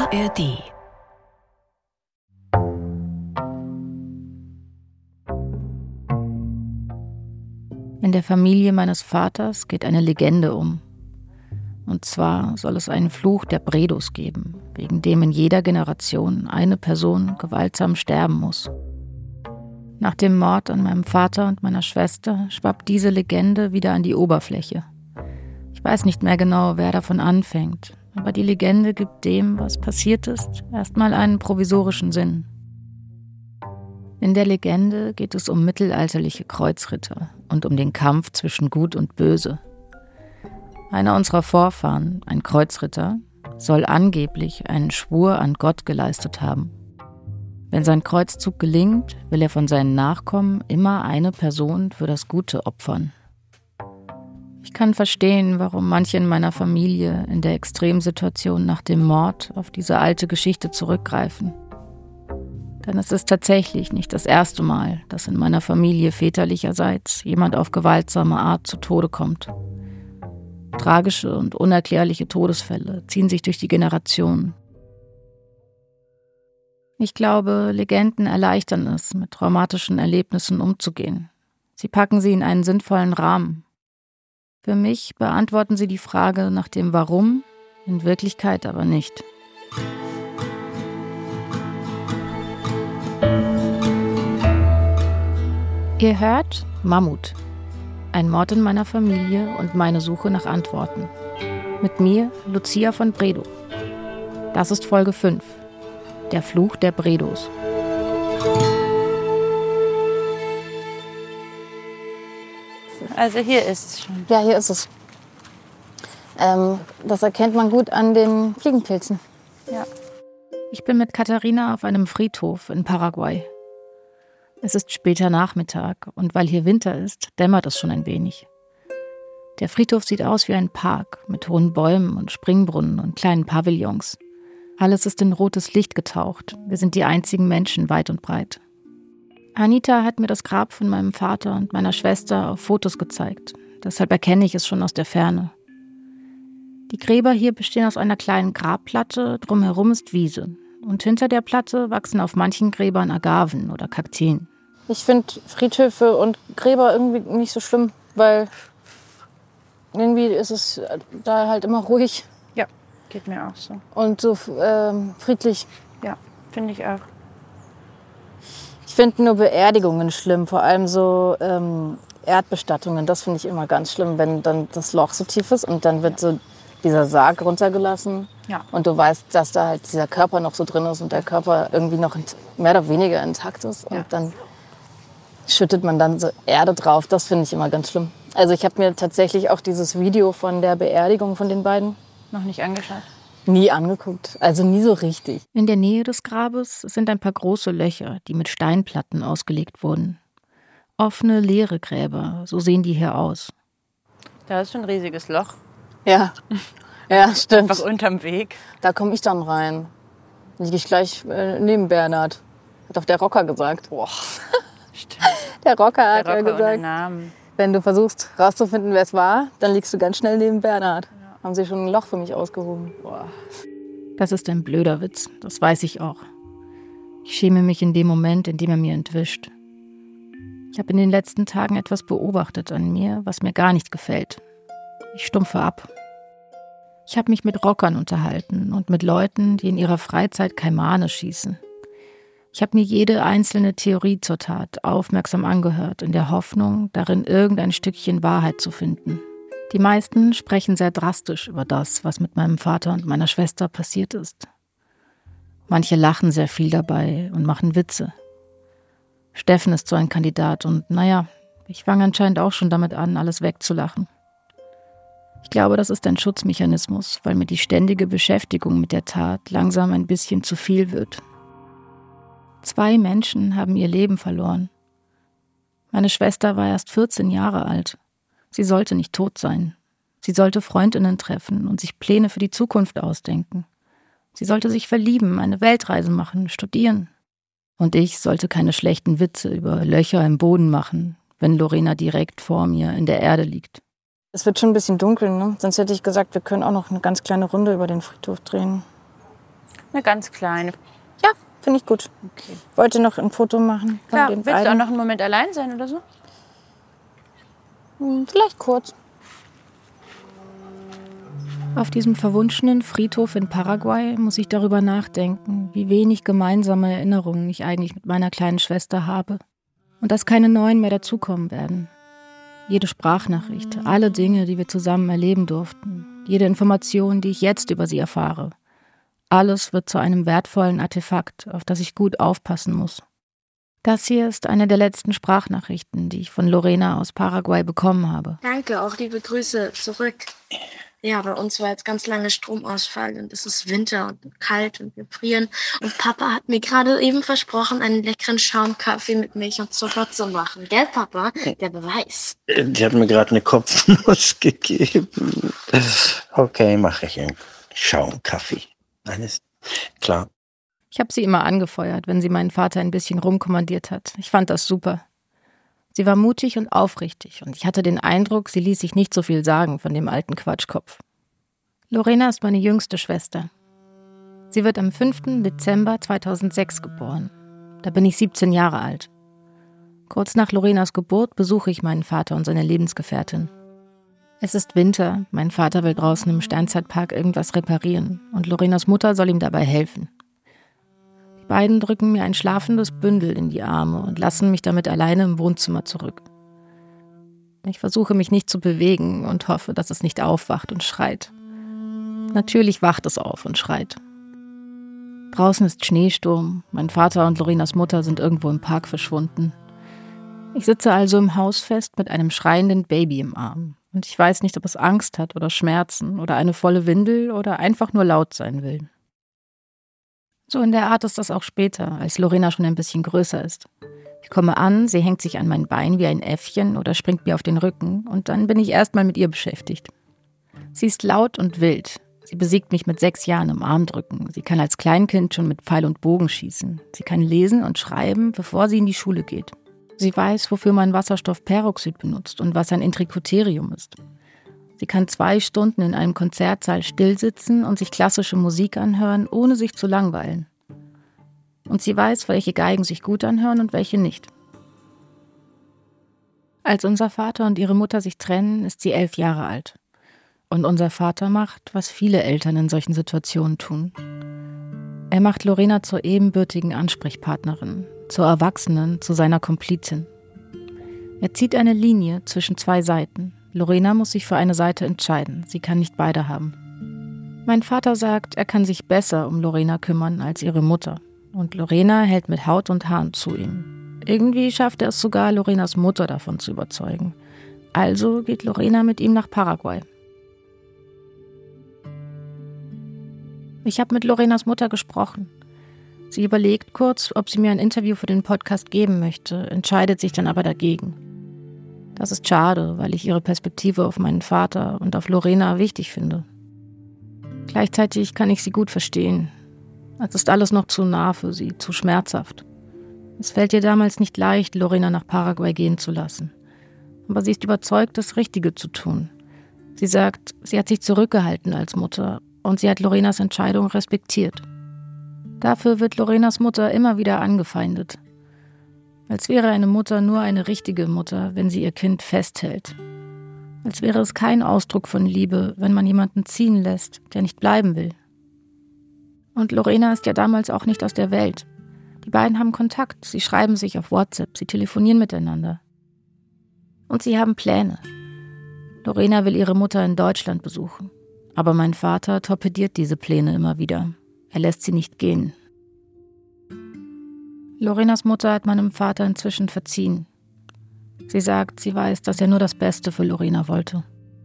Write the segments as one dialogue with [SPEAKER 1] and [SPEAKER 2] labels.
[SPEAKER 1] ARD. In der Familie meines Vaters geht eine Legende um. Und zwar soll es einen Fluch der Bredos geben, wegen dem in jeder Generation eine Person gewaltsam sterben muss. Nach dem Mord an meinem Vater und meiner Schwester schwappt diese Legende wieder an die Oberfläche. Ich weiß nicht mehr genau, wer davon anfängt, aber die Legende gibt dem, was passiert ist, erstmal einen provisorischen Sinn. In der Legende geht es um mittelalterliche Kreuzritter und um den Kampf zwischen Gut und Böse. Einer unserer Vorfahren, ein Kreuzritter, soll angeblich einen Schwur an Gott geleistet haben. Wenn sein Kreuzzug gelingt, will er von seinen Nachkommen immer eine Person für das Gute opfern. Ich kann verstehen, warum manche in meiner Familie in der Extremsituation nach dem Mord auf diese alte Geschichte zurückgreifen. Denn es ist tatsächlich nicht das erste Mal, dass in meiner Familie väterlicherseits jemand auf gewaltsame Art zu Tode kommt. Tragische und unerklärliche Todesfälle ziehen sich durch die Generationen. Ich glaube, Legenden erleichtern es, mit traumatischen Erlebnissen umzugehen. Sie packen sie in einen sinnvollen Rahmen. Für mich beantworten sie die Frage nach dem Warum, in Wirklichkeit aber nicht. Ihr hört Mammut. Ein Mord in meiner Familie und meine Suche nach Antworten. Mit mir, Lucia von Bredow. Das ist Folge 5. Der Fluch der Bredos.
[SPEAKER 2] Also hier ist es schon.
[SPEAKER 3] Ja, hier ist es. Das erkennt man gut an den Fliegenpilzen.
[SPEAKER 2] Ja.
[SPEAKER 1] Ich bin mit Katharina auf einem Friedhof in Paraguay. Es ist später Nachmittag und weil hier Winter ist, dämmert es schon ein wenig. Der Friedhof sieht aus wie ein Park mit hohen Bäumen und Springbrunnen und kleinen Pavillons. Alles ist in rotes Licht getaucht. Wir sind die einzigen Menschen weit und breit. Anita hat mir das Grab von meinem Vater und meiner Schwester auf Fotos gezeigt. Deshalb erkenne ich es schon aus der Ferne. Die Gräber hier bestehen aus einer kleinen Grabplatte, drumherum ist Wiese. Und hinter der Platte wachsen auf manchen Gräbern Agaven oder Kakteen.
[SPEAKER 3] Ich finde Friedhöfe und Gräber irgendwie nicht so schlimm, weil irgendwie ist es da halt immer ruhig.
[SPEAKER 2] Ja, geht mir auch so.
[SPEAKER 3] Und so friedlich.
[SPEAKER 2] Ja, finde ich auch.
[SPEAKER 3] Ich finde nur Beerdigungen schlimm, vor allem so Erdbestattungen. Das finde ich immer ganz schlimm, wenn dann das Loch so tief ist und dann wird so dieser Sarg runtergelassen.
[SPEAKER 2] Ja.
[SPEAKER 3] Und du weißt, dass da halt dieser Körper noch so drin ist und der Körper irgendwie noch mehr oder weniger intakt ist. Und dann schüttet man dann so Erde drauf. Das finde ich immer ganz schlimm. Also ich habe mir tatsächlich auch dieses Video von der Beerdigung von den beiden
[SPEAKER 2] Noch nicht angeschaut?
[SPEAKER 3] nie angeguckt. Also nie so richtig.
[SPEAKER 1] In der Nähe des Grabes sind ein paar große Löcher, die mit Steinplatten ausgelegt wurden. Offene, leere Gräber, so sehen die hier aus.
[SPEAKER 2] Da ist schon ein riesiges Loch.
[SPEAKER 3] Ja, ja, stimmt.
[SPEAKER 2] Einfach unterm Weg.
[SPEAKER 3] Da komme ich dann rein. Liege ich gleich neben Bernhard. Hat doch der Rocker gesagt.
[SPEAKER 2] Boah, stimmt.
[SPEAKER 3] Der Rocker hat
[SPEAKER 2] Der Rocker
[SPEAKER 3] ja
[SPEAKER 2] ohne
[SPEAKER 3] gesagt,
[SPEAKER 2] Namen.
[SPEAKER 3] wenn du versuchst rauszufinden, wer es war, dann liegst du ganz schnell neben Bernhard. Ja. Haben sie schon ein Loch für mich ausgehoben.
[SPEAKER 2] Boah.
[SPEAKER 1] Das ist ein blöder Witz, das weiß ich auch. Ich schäme mich in dem Moment, in dem er mir entwischt. Ich habe in den letzten Tagen etwas beobachtet an mir, was mir gar nicht gefällt. Ich stumpfe ab. Ich habe mich mit Rockern unterhalten und mit Leuten, die in ihrer Freizeit Kaimane schießen. Ich habe mir jede einzelne Theorie zur Tat aufmerksam angehört, in der Hoffnung, darin irgendein Stückchen Wahrheit zu finden. Die meisten sprechen sehr drastisch über das, was mit meinem Vater und meiner Schwester passiert ist. Manche lachen sehr viel dabei und machen Witze. Steffen ist so ein Kandidat und ich fange anscheinend auch schon damit an, alles wegzulachen. Ich glaube, das ist ein Schutzmechanismus, weil mir die ständige Beschäftigung mit der Tat langsam ein bisschen zu viel wird. 2 Menschen haben ihr Leben verloren. Meine Schwester war erst 14 Jahre alt. Sie sollte nicht tot sein. Sie sollte Freundinnen treffen und sich Pläne für die Zukunft ausdenken. Sie sollte sich verlieben, eine Weltreise machen, studieren. Und ich sollte keine schlechten Witze über Löcher im Boden machen, wenn Lorena direkt vor mir in der Erde liegt.
[SPEAKER 3] Es wird schon ein bisschen dunkel, ne? Sonst hätte ich gesagt, wir können auch noch eine ganz kleine Runde über den Friedhof drehen.
[SPEAKER 2] Eine ganz kleine.
[SPEAKER 3] Ja, finde ich gut.
[SPEAKER 2] Okay.
[SPEAKER 3] Wollte noch ein Foto machen von
[SPEAKER 2] Klar,
[SPEAKER 3] den
[SPEAKER 2] willst du auch
[SPEAKER 3] beiden.
[SPEAKER 2] noch einen Moment allein sein oder so?
[SPEAKER 3] Vielleicht kurz.
[SPEAKER 1] Auf diesem verwunschenen Friedhof in Paraguay muss ich darüber nachdenken, wie wenig gemeinsame Erinnerungen ich eigentlich mit meiner kleinen Schwester habe. Und dass keine neuen mehr dazukommen werden. Jede Sprachnachricht, alle Dinge, die wir zusammen erleben durften, jede Information, die ich jetzt über sie erfahre. Alles wird zu einem wertvollen Artefakt, auf das ich gut aufpassen muss. Das hier ist eine der letzten Sprachnachrichten, die ich von Lorena aus Paraguay bekommen habe.
[SPEAKER 4] Danke, auch liebe Grüße zurück. Ja, bei uns war jetzt ganz lange Stromausfall und es ist Winter und kalt und wir frieren. Und Papa hat mir gerade eben versprochen, einen leckeren Schaumkaffee mit Milch und Zucker zu machen. Gell, Papa? Der Beweis.
[SPEAKER 5] Die hat mir gerade eine Kopfnuss gegeben. Okay, mache ich einen Schaumkaffee. Alles klar.
[SPEAKER 1] Ich habe sie immer angefeuert, wenn sie meinen Vater ein bisschen rumkommandiert hat. Ich fand das super. Sie war mutig und aufrichtig und ich hatte den Eindruck, sie ließ sich nicht so viel sagen von dem alten Quatschkopf. Lorena ist meine jüngste Schwester. Sie wird am 5. Dezember 2006 geboren. Da bin ich 17 Jahre alt. Kurz nach Lorenas Geburt besuche ich meinen Vater und seine Lebensgefährtin. Es ist Winter, mein Vater will draußen im Steinzeitpark irgendwas reparieren und Lorenas Mutter soll ihm dabei helfen. Die beiden drücken mir ein schlafendes Bündel in die Arme und lassen mich damit alleine im Wohnzimmer zurück. Ich versuche mich nicht zu bewegen und hoffe, dass es nicht aufwacht und schreit. Natürlich wacht es auf und schreit. Draußen ist Schneesturm, mein Vater und Lorenas Mutter sind irgendwo im Park verschwunden. Ich sitze also im Haus fest mit einem schreienden Baby im Arm. Und ich weiß nicht, ob es Angst hat oder Schmerzen oder eine volle Windel oder einfach nur laut sein will. So in der Art ist das auch später, als Lorena schon ein bisschen größer ist. Ich komme an, sie hängt sich an mein Bein wie ein Äffchen oder springt mir auf den Rücken und dann bin ich erstmal mit ihr beschäftigt. Sie ist laut und wild. Sie besiegt mich mit 6 Jahren im Armdrücken. Sie kann als Kleinkind schon mit Pfeil und Bogen schießen. Sie kann lesen und schreiben, bevor sie in die Schule geht. Sie weiß, wofür man Wasserstoffperoxid benutzt und was ein Intrikuterium ist. Sie kann 2 Stunden in einem Konzertsaal stillsitzen und sich klassische Musik anhören, ohne sich zu langweilen. Und sie weiß, welche Geigen sich gut anhören und welche nicht. Als unser Vater und ihre Mutter sich trennen, ist sie 11 Jahre alt. Und unser Vater macht, was viele Eltern in solchen Situationen tun. Er macht Lorena zur ebenbürtigen Ansprechpartnerin, zur Erwachsenen, zu seiner Komplizin. Er zieht eine Linie zwischen 2 Seiten. Lorena muss sich für eine Seite entscheiden. Sie kann nicht beide haben. Mein Vater sagt, er kann sich besser um Lorena kümmern als ihre Mutter. Und Lorena hält mit Haut und Haaren zu ihm. Irgendwie schafft er es sogar, Lorenas Mutter davon zu überzeugen. Also geht Lorena mit ihm nach Paraguay. Ich habe mit Lorenas Mutter gesprochen. Sie überlegt kurz, ob sie mir ein Interview für den Podcast geben möchte, entscheidet sich dann aber dagegen. Das ist schade, weil ich ihre Perspektive auf meinen Vater und auf Lorena wichtig finde. Gleichzeitig kann ich sie gut verstehen. Es ist alles noch zu nah für sie, zu schmerzhaft. Es fällt ihr damals nicht leicht, Lorena nach Paraguay gehen zu lassen. Aber sie ist überzeugt, das Richtige zu tun. Sie sagt, sie hat sich zurückgehalten als Mutter und sie hat Lorenas Entscheidung respektiert. Dafür wird Lorenas Mutter immer wieder angefeindet. Als wäre eine Mutter nur eine richtige Mutter, wenn sie ihr Kind festhält. Als wäre es kein Ausdruck von Liebe, wenn man jemanden ziehen lässt, der nicht bleiben will. Und Lorena ist ja damals auch nicht aus der Welt. Die beiden haben Kontakt, sie schreiben sich auf WhatsApp, sie telefonieren miteinander. Und sie haben Pläne. Lorena will ihre Mutter in Deutschland besuchen. Aber mein Vater torpediert diese Pläne immer wieder. Er lässt sie nicht gehen. Lorenas Mutter hat meinem Vater inzwischen verziehen. Sie sagt, sie weiß, dass er nur das Beste für Lorena wollte.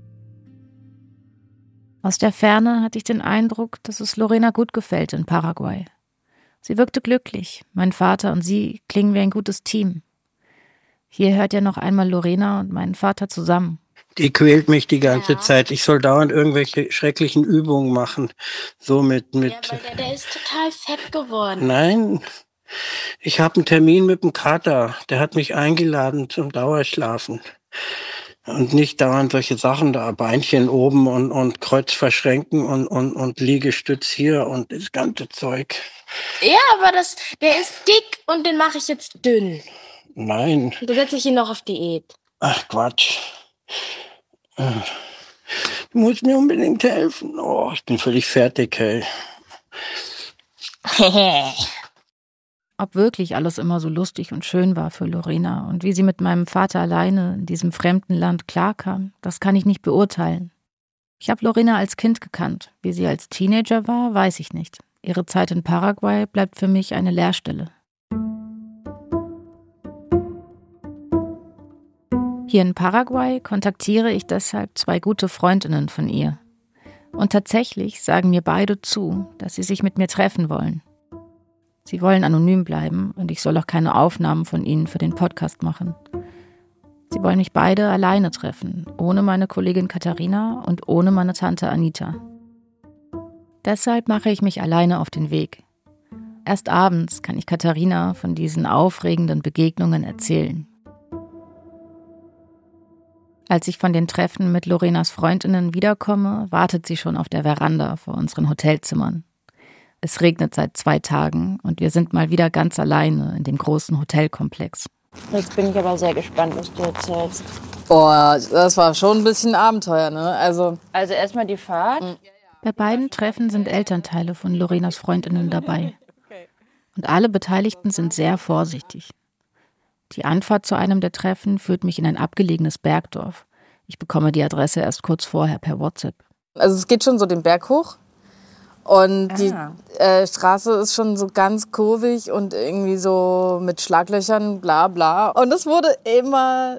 [SPEAKER 1] Aus der Ferne hatte ich den Eindruck, dass es Lorena gut gefällt in Paraguay. Sie wirkte glücklich. Mein Vater und sie klingen wie ein gutes Team. Hier hört ja noch einmal Lorena und meinen Vater zusammen.
[SPEAKER 5] Die quält mich die ganze Zeit. Ich soll dauernd irgendwelche schrecklichen Übungen machen. So mit.
[SPEAKER 4] Ja, weil der ist total fett geworden.
[SPEAKER 5] Nein. Ich habe einen Termin mit dem Kater. Der hat mich eingeladen zum Dauerschlafen. Und nicht dauernd solche Sachen da, Beinchen oben und Kreuz verschränken und Liegestütz hier und das ganze Zeug.
[SPEAKER 4] Ja, aber der ist dick und den mache ich jetzt dünn.
[SPEAKER 5] Nein.
[SPEAKER 4] Du setze ich ihn noch auf Diät.
[SPEAKER 5] Ach, Quatsch. Du musst mir unbedingt helfen. Oh, ich bin völlig fertig, hey.
[SPEAKER 1] Ob wirklich alles immer so lustig und schön war für Lorena und wie sie mit meinem Vater alleine in diesem fremden Land klarkam, das kann ich nicht beurteilen. Ich habe Lorena als Kind gekannt. Wie sie als Teenager war, weiß ich nicht. Ihre Zeit in Paraguay bleibt für mich eine Leerstelle. Hier in Paraguay kontaktiere ich deshalb 2 gute Freundinnen von ihr. Und tatsächlich sagen mir beide zu, dass sie sich mit mir treffen wollen. Sie wollen anonym bleiben und ich soll auch keine Aufnahmen von ihnen für den Podcast machen. Sie wollen mich beide alleine treffen, ohne meine Kollegin Katharina und ohne meine Tante Anita. Deshalb mache ich mich alleine auf den Weg. Erst abends kann ich Katharina von diesen aufregenden Begegnungen erzählen. Als ich von den Treffen mit Lorenas Freundinnen wiederkomme, wartet sie schon auf der Veranda vor unseren Hotelzimmern. Es regnet seit 2 Tagen und wir sind mal wieder ganz alleine in dem großen Hotelkomplex.
[SPEAKER 2] Jetzt bin ich aber sehr gespannt, was du erzählst.
[SPEAKER 3] Boah, das war schon ein bisschen Abenteuer, ne? Also
[SPEAKER 2] erstmal die Fahrt.
[SPEAKER 1] Bei beiden Treffen sind Elternteile von Lorenas Freundinnen dabei. Und alle Beteiligten sind sehr vorsichtig. Die Anfahrt zu einem der Treffen führt mich in ein abgelegenes Bergdorf. Ich bekomme die Adresse erst kurz vorher per WhatsApp.
[SPEAKER 3] Also es geht schon so den Berg hoch und die Straße ist schon so ganz kurvig und irgendwie so mit Schlaglöchern, bla bla. Und es wurde immer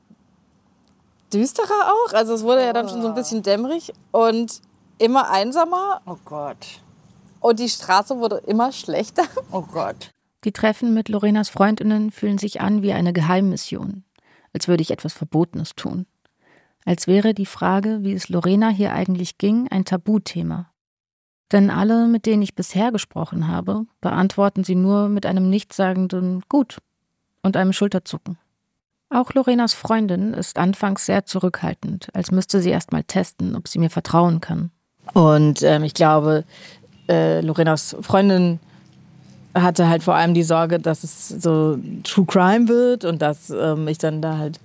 [SPEAKER 3] düsterer auch, also es wurde ja dann schon so ein bisschen dämmerig und immer einsamer.
[SPEAKER 2] Oh Gott.
[SPEAKER 3] Und die Straße wurde immer schlechter.
[SPEAKER 2] Oh Gott.
[SPEAKER 1] Die Treffen mit Lorenas Freundinnen fühlen sich an wie eine Geheimmission, als würde ich etwas Verbotenes tun. Als wäre die Frage, wie es Lorena hier eigentlich ging, ein Tabuthema. Denn alle, mit denen ich bisher gesprochen habe, beantworten sie nur mit einem nichtssagenden Gut und einem Schulterzucken. Auch Lorenas Freundin ist anfangs sehr zurückhaltend, als müsste sie erst mal testen, ob sie mir vertrauen kann.
[SPEAKER 3] Und ich glaube, Lorenas Freundin hatte halt vor allem die Sorge, dass es so True Crime wird und dass ich dann da halt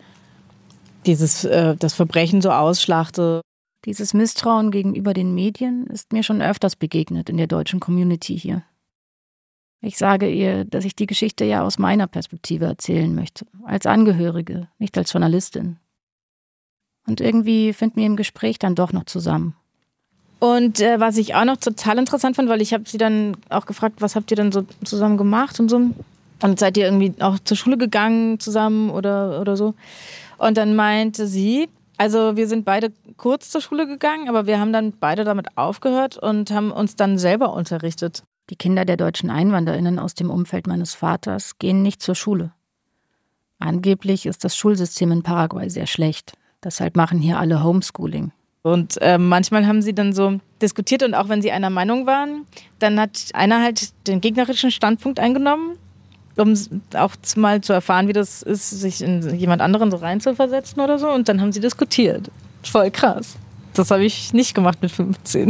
[SPEAKER 3] das Verbrechen so ausschlachte.
[SPEAKER 1] Dieses Misstrauen gegenüber den Medien ist mir schon öfters begegnet in der deutschen Community hier. Ich sage ihr, dass ich die Geschichte ja aus meiner Perspektive erzählen möchte, als Angehörige, nicht als Journalistin. Und irgendwie finden wir im Gespräch dann doch noch zusammen.
[SPEAKER 3] Und was ich auch noch total interessant fand, weil ich habe sie dann auch gefragt, was habt ihr denn so zusammen gemacht und so. Und seid ihr irgendwie auch zur Schule gegangen zusammen oder so? Und dann meinte sie, also wir sind beide kurz zur Schule gegangen, aber wir haben dann beide damit aufgehört und haben uns dann selber unterrichtet.
[SPEAKER 1] Die Kinder der deutschen EinwanderInnen aus dem Umfeld meines Vaters gehen nicht zur Schule. Angeblich ist das Schulsystem in Paraguay sehr schlecht. Deshalb machen hier alle Homeschooling.
[SPEAKER 3] Und manchmal haben sie dann so diskutiert und auch wenn sie einer Meinung waren, dann hat einer halt den gegnerischen Standpunkt eingenommen, um auch mal zu erfahren, wie das ist, sich in jemand anderen so reinzuversetzen oder so. Und dann haben sie diskutiert. Voll krass. Das habe ich nicht gemacht mit 15.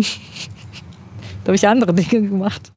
[SPEAKER 3] Da habe ich andere Dinge gemacht.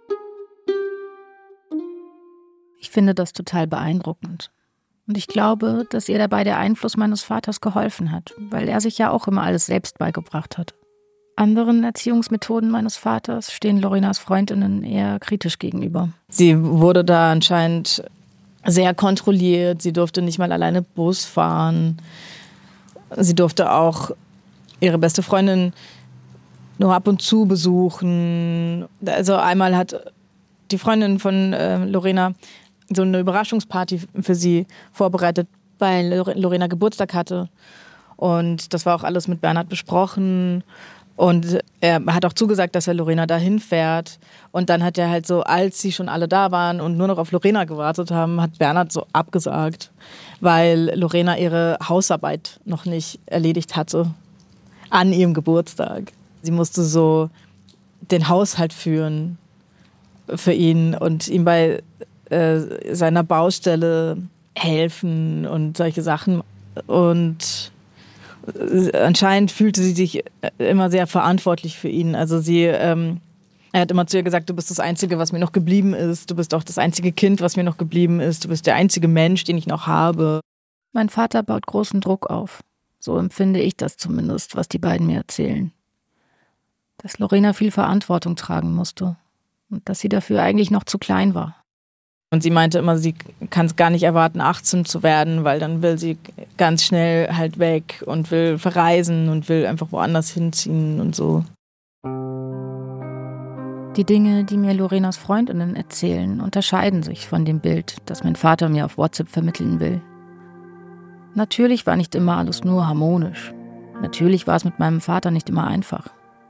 [SPEAKER 1] Ich finde das total beeindruckend. Und ich glaube, dass ihr dabei der Einfluss meines Vaters geholfen hat, weil er sich ja auch immer alles selbst beigebracht hat. Anderen Erziehungsmethoden meines Vaters stehen Lorenas Freundinnen eher kritisch gegenüber.
[SPEAKER 3] Sie wurde da anscheinend sehr kontrolliert. Sie durfte nicht mal alleine Bus fahren. Sie durfte auch ihre beste Freundin nur ab und zu besuchen. Also einmal hat die Freundin von Lorena so eine Überraschungsparty für sie vorbereitet, weil Lorena Geburtstag hatte. Und das war auch alles mit Bernhard besprochen. Und er hat auch zugesagt, dass er Lorena dahin fährt. Und dann hat er halt so, als sie schon alle da waren und nur noch auf Lorena gewartet haben, hat Bernhard so abgesagt, weil Lorena ihre Hausarbeit noch nicht erledigt hatte an ihrem Geburtstag. Sie musste so den Haushalt führen für ihn und ihm bei seiner Baustelle helfen und solche Sachen. Und
[SPEAKER 6] anscheinend fühlte sie sich immer sehr verantwortlich für ihn. Also er hat immer zu ihr gesagt, du bist das Einzige, was mir noch geblieben ist. Du bist auch das einzige Kind, was mir noch geblieben ist. Du bist der einzige Mensch, den ich noch habe.
[SPEAKER 1] Mein Vater baut großen Druck auf. So empfinde ich das zumindest, was die beiden mir erzählen. Dass Lorena viel Verantwortung tragen musste und dass sie dafür eigentlich noch zu klein war.
[SPEAKER 6] Und sie meinte immer, sie kann es gar nicht erwarten, 18 zu werden, weil dann will sie ganz schnell halt weg und will verreisen und will einfach woanders hinziehen und so.
[SPEAKER 1] Die Dinge, die mir Lorenas Freundinnen erzählen, unterscheiden sich von dem Bild, das mein Vater mir auf WhatsApp vermitteln will. Natürlich war nicht immer alles nur harmonisch. Natürlich war es mit meinem Vater nicht immer einfach.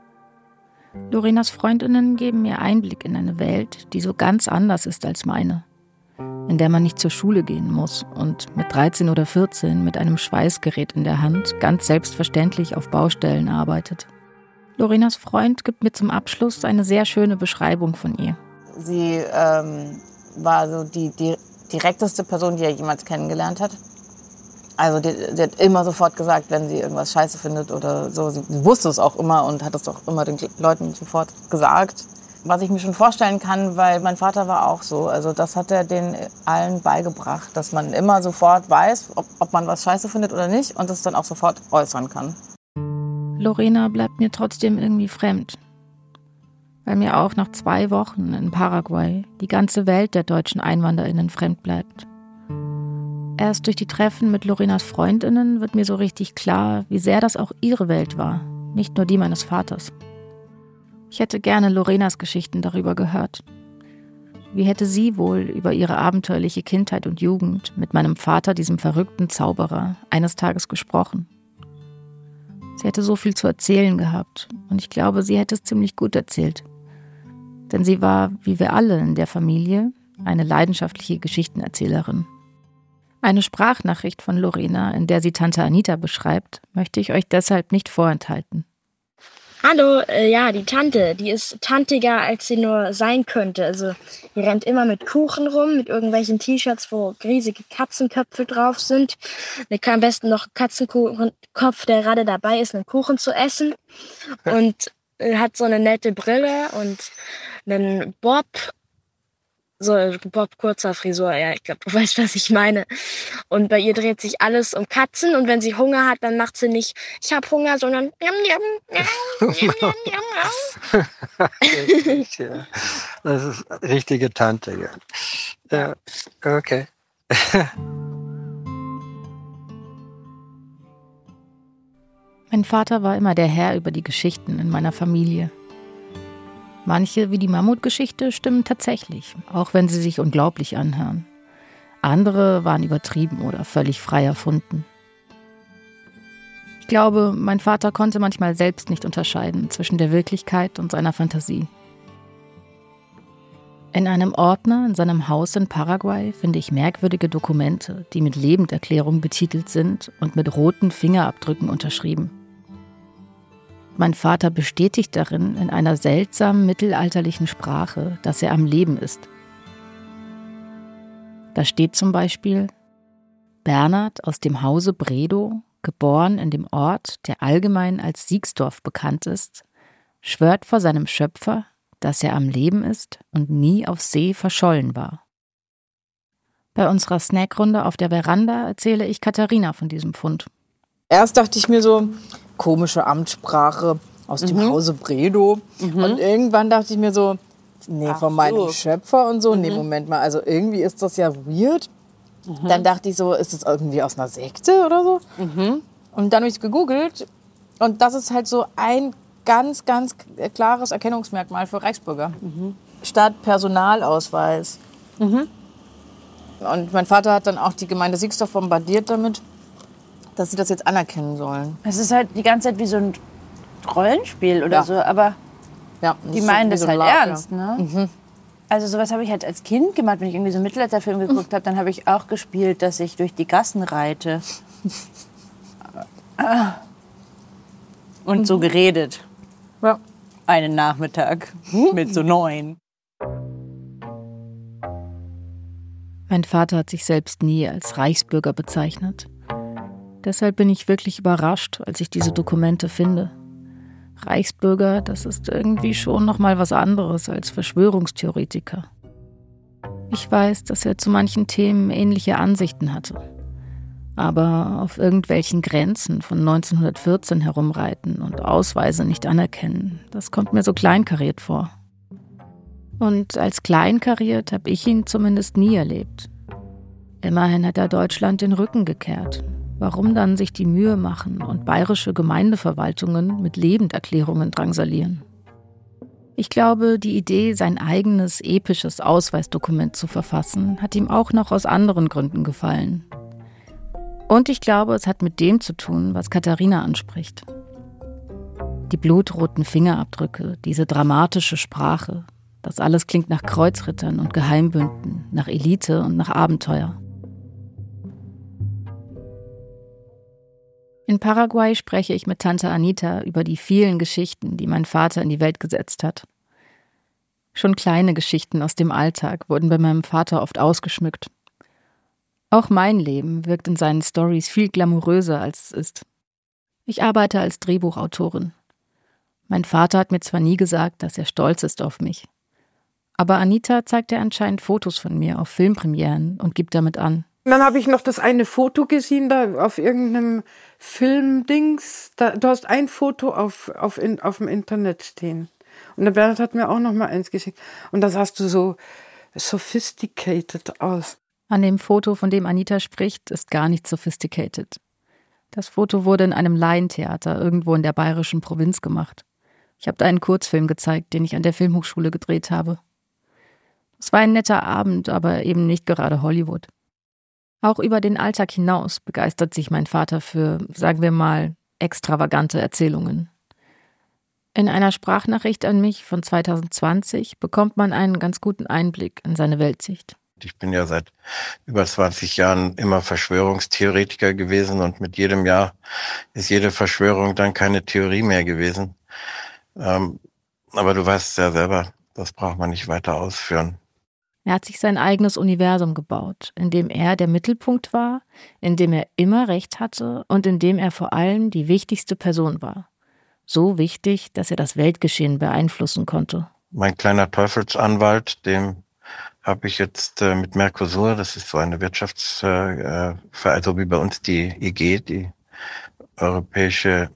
[SPEAKER 1] Lorenas Freundinnen geben mir Einblick in eine Welt, die so ganz anders ist als meine. In der man nicht zur Schule gehen muss und mit 13 oder 14 mit einem Schweißgerät in der Hand ganz selbstverständlich auf Baustellen arbeitet. Lorenas Freund gibt mir zum Abschluss eine sehr schöne Beschreibung von ihr.
[SPEAKER 3] Sie war so die direkteste Person, die er jemals kennengelernt hat. Also sie hat immer sofort gesagt, wenn sie irgendwas scheiße findet oder so. Sie wusste es auch immer und hat es auch immer den Leuten sofort gesagt. Was ich mir schon vorstellen kann, weil mein Vater war auch so. Also das hat er den allen beigebracht, dass man immer sofort weiß, ob man was scheiße findet oder nicht und das dann auch sofort äußern kann.
[SPEAKER 1] Lorena bleibt mir trotzdem irgendwie fremd. Weil mir auch nach 2 Wochen in Paraguay die ganze Welt der deutschen EinwanderInnen fremd bleibt. Erst durch die Treffen mit Lorenas Freundinnen wird mir so richtig klar, wie sehr das auch ihre Welt war, nicht nur die meines Vaters. Ich hätte gerne Lorenas Geschichten darüber gehört. Wie hätte sie wohl über ihre abenteuerliche Kindheit und Jugend mit meinem Vater, diesem verrückten Zauberer, eines Tages gesprochen? Sie hätte so viel zu erzählen gehabt und ich glaube, sie hätte es ziemlich gut erzählt. Denn sie war, wie wir alle in der Familie, eine leidenschaftliche Geschichtenerzählerin. Eine Sprachnachricht von Lorena, in der sie Tante Anita beschreibt, möchte ich euch deshalb nicht vorenthalten.
[SPEAKER 4] Hallo, ja, die Tante, die ist tantiger, als sie nur sein könnte. Also, die rennt immer mit Kuchen rum, mit irgendwelchen T-Shirts, wo riesige Katzenköpfe drauf sind. Am besten noch Katzenkopf, der gerade dabei ist, einen Kuchen zu essen. Und hat so eine nette Brille und einen Bob. So Bob kurzer Frisur, ja, ich glaube, du weißt, was ich meine. Und bei ihr dreht sich alles um Katzen und wenn sie Hunger hat, dann macht sie nicht, ich habe Hunger, sondern
[SPEAKER 5] Ja, das ist eine richtige Tante, ja. Ja, okay.
[SPEAKER 1] Mein Vater war immer der Herr über die Geschichten in meiner Familie. Manche, wie die Mammutgeschichte, stimmen tatsächlich, auch wenn sie sich unglaublich anhören. Andere waren übertrieben oder völlig frei erfunden. Ich glaube, mein Vater konnte manchmal selbst nicht unterscheiden zwischen der Wirklichkeit und seiner Fantasie. In einem Ordner in seinem Haus in Paraguay finde ich merkwürdige Dokumente, die mit Lebenderklärung betitelt sind und mit roten Fingerabdrücken unterschrieben. Mein Vater bestätigt darin in einer seltsamen mittelalterlichen Sprache, dass er am Leben ist. Da steht zum Beispiel: Bernhard aus dem Hause Bredow, geboren in dem Ort, der allgemein als Siegsdorf bekannt ist, schwört vor seinem Schöpfer, dass er am Leben ist und nie auf See verschollen war. Bei unserer Snackrunde auf der Veranda erzähle ich Katharina von diesem Fund.
[SPEAKER 2] Erst dachte ich mir so, komische Amtssprache aus dem Hause Bredow. Und irgendwann dachte ich mir so, nee, von meinem Schöpfer und so. Nee, Moment mal, also irgendwie ist das ja weird. Dann dachte ich so, ist das irgendwie aus einer Sekte oder so? Und dann habe ich es gegoogelt. Und das ist halt so ein ganz, ganz klares Erkennungsmerkmal für Reichsbürger. Statt Personalausweis. Und mein Vater hat dann auch die Gemeinde Siegsdorf bombardiert damit, dass sie das jetzt anerkennen sollen.
[SPEAKER 7] Es ist halt die ganze Zeit wie so ein Rollenspiel oder so, aber
[SPEAKER 2] Ja,
[SPEAKER 7] die meinen das halt ernst, ne? Also sowas habe ich halt als Kind gemacht, wenn ich irgendwie so einen Mittelalterfilm geguckt habe, dann habe ich auch gespielt, dass ich durch die Gassen reite. Und so geredet.
[SPEAKER 2] Ja.
[SPEAKER 7] Einen Nachmittag mit so 9.
[SPEAKER 1] Mein Vater hat sich selbst nie als Reichsbürger bezeichnet. Deshalb bin ich wirklich überrascht, als ich diese Dokumente finde. Reichsbürger, das ist irgendwie schon noch mal was anderes als Verschwörungstheoretiker. Ich weiß, dass er zu manchen Themen ähnliche Ansichten hatte. Aber auf irgendwelchen Grenzen von 1914 herumreiten und Ausweise nicht anerkennen, das kommt mir so kleinkariert vor. Und als kleinkariert habe ich ihn zumindest nie erlebt. Immerhin hat er Deutschland den Rücken gekehrt. Warum dann sich die Mühe machen und bayerische Gemeindeverwaltungen mit Lebenderklärungen drangsalieren? Ich glaube, die Idee, sein eigenes episches Ausweisdokument zu verfassen, hat ihm auch noch aus anderen Gründen gefallen. Und ich glaube, es hat mit dem zu tun, was Katharina anspricht. Die blutroten Fingerabdrücke, diese dramatische Sprache, das alles klingt nach Kreuzrittern und Geheimbünden, nach Elite und nach Abenteuer. In Paraguay spreche ich mit Tante Anita über die vielen Geschichten, die mein Vater in die Welt gesetzt hat. Schon kleine Geschichten aus dem Alltag wurden bei meinem Vater oft ausgeschmückt. Auch mein Leben wirkt in seinen Storys viel glamouröser, als es ist. Ich arbeite als Drehbuchautorin. Mein Vater hat mir zwar nie gesagt, dass er stolz ist auf mich. Aber Anita zeigt er anscheinend Fotos von mir auf Filmpremieren und gibt damit an.
[SPEAKER 8] Dann habe ich noch das eine Foto gesehen, da auf irgendeinem Filmdings. Du hast ein Foto auf dem Internet stehen. Und der Bernhard hat mir auch noch mal eins geschickt. Und da sahst du so sophisticated aus.
[SPEAKER 1] An dem Foto, von dem Anita spricht, ist gar nicht sophisticated. Das Foto wurde in einem Laientheater irgendwo in der bayerischen Provinz gemacht. Ich habe da einen Kurzfilm gezeigt, den ich an der Filmhochschule gedreht habe. Es war ein netter Abend, aber eben nicht gerade Hollywood. Auch über den Alltag hinaus begeistert sich mein Vater für, sagen wir mal, extravagante Erzählungen. In einer Sprachnachricht an mich von 2020 bekommt man einen ganz guten Einblick in seine Weltsicht.
[SPEAKER 5] Ich bin ja seit über 20 Jahren immer Verschwörungstheoretiker gewesen und mit jedem Jahr ist jede Verschwörung dann keine Theorie mehr gewesen. Aber du weißt ja selber, das braucht man nicht weiter ausführen.
[SPEAKER 1] Er hat sich sein eigenes Universum gebaut, in dem er der Mittelpunkt war, in dem er immer Recht hatte und in dem er vor allem die wichtigste Person war. So wichtig, dass er das Weltgeschehen beeinflussen konnte.
[SPEAKER 5] Mein kleiner Teufelsanwalt, dem habe ich jetzt mit Mercosur, das ist so eine also wie bei uns die IG, die Europäische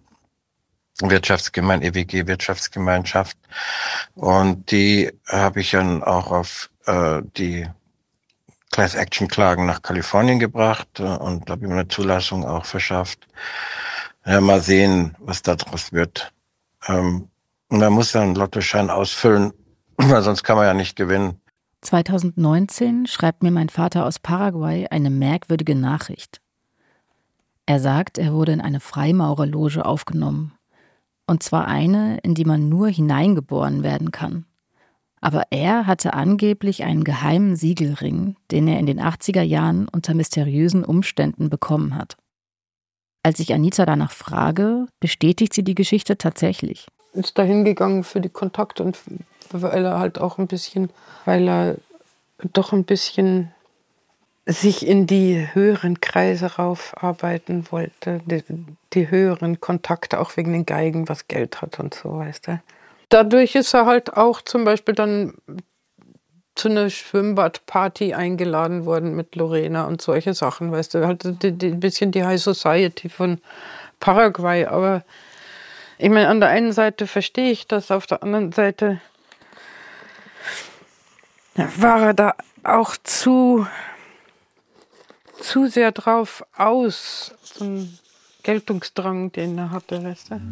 [SPEAKER 5] EWG Wirtschaftsgemeinschaft. Und die habe ich dann auch auf die Class-Action-Klagen nach Kalifornien gebracht und habe ihm eine Zulassung auch verschafft. Ja, mal sehen, was da draus wird. Und man muss dann einen Lottoschein ausfüllen, weil sonst kann man ja nicht gewinnen.
[SPEAKER 1] 2019 schreibt mir mein Vater aus Paraguay eine merkwürdige Nachricht. Er sagt, er wurde in eine Freimaurerloge aufgenommen. Und zwar eine, in die man nur hineingeboren werden kann. Aber er hatte angeblich einen geheimen Siegelring, den er in den 80er Jahren unter mysteriösen Umständen bekommen hat. Als ich Anita danach frage, bestätigt sie die Geschichte tatsächlich.
[SPEAKER 8] Ist da hingegangen für die Kontakte und weil er halt auch weil er doch ein bisschen sich in die höheren Kreise raufarbeiten wollte, die höheren Kontakte, auch wegen den Geigen, was Geld hat und so, weißt du. Dadurch ist er halt auch zum Beispiel dann zu einer Schwimmbadparty eingeladen worden mit Lorena und solche Sachen, weißt du, halt ein bisschen die High Society von Paraguay. Aber ich meine, an der einen Seite verstehe ich das, auf der anderen Seite war er da auch zu sehr drauf aus, so ein Geltungsdrang, den er hatte, weißt du.